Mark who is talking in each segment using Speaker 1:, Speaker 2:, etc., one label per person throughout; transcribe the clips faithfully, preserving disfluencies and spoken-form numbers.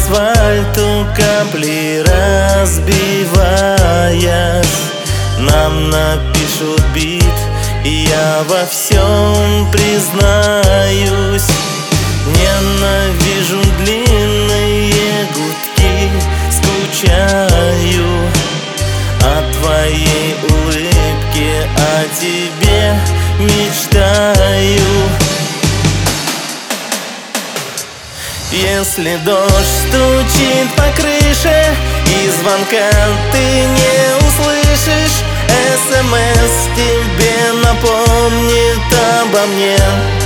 Speaker 1: асфальту капли разбиваясь, нам напишут бит, и я во всем признаюсь. Ненавижу длинные гудки, скучаю о твоей улыбке, о тебе мечтаю. Если дождь стучит по крыше и звонка ты не услышишь, СМС тебе напомнит обо мне.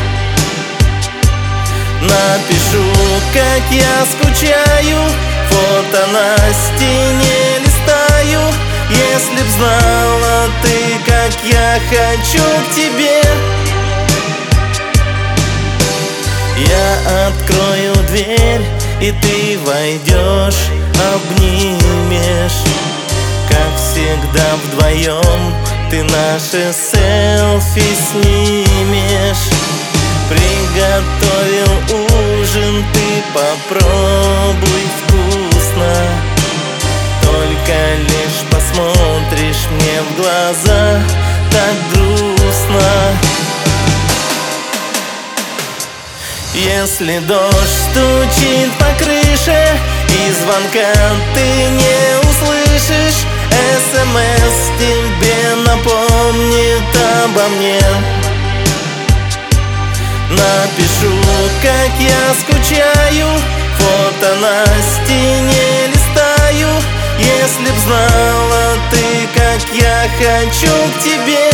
Speaker 1: Напишу, как я скучаю, фото на стене листаю. Если б знала ты, как я хочу к тебе, я открою дверь, и ты войдешь, обнимешь. Как всегда вдвоем ты наши селфи снимешь. Приготовил ужин, ты попробуй вкусно. Только лишь посмотришь мне в глаза, так грустно. Если дождь стучит по крыше и звонка ты не услышишь, СМС тебе напомнит обо мне. Напишу, как я скучаю, фото на стене листаю. Если б знала ты, как я хочу к тебе.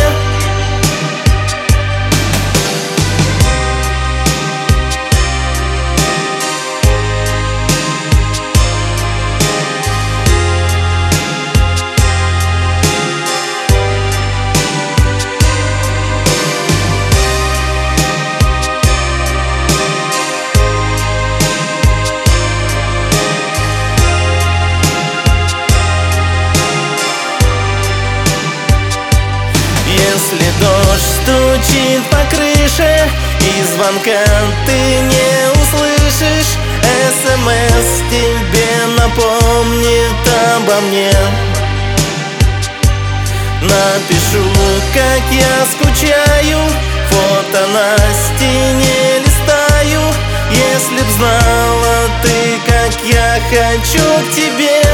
Speaker 1: Если дождь стучит по крыше и звонка ты не услышишь, СМС тебе напомнит обо мне. Напишу, как я скучаю, фото на стене листаю. Если б знала ты, как я хочу к тебе.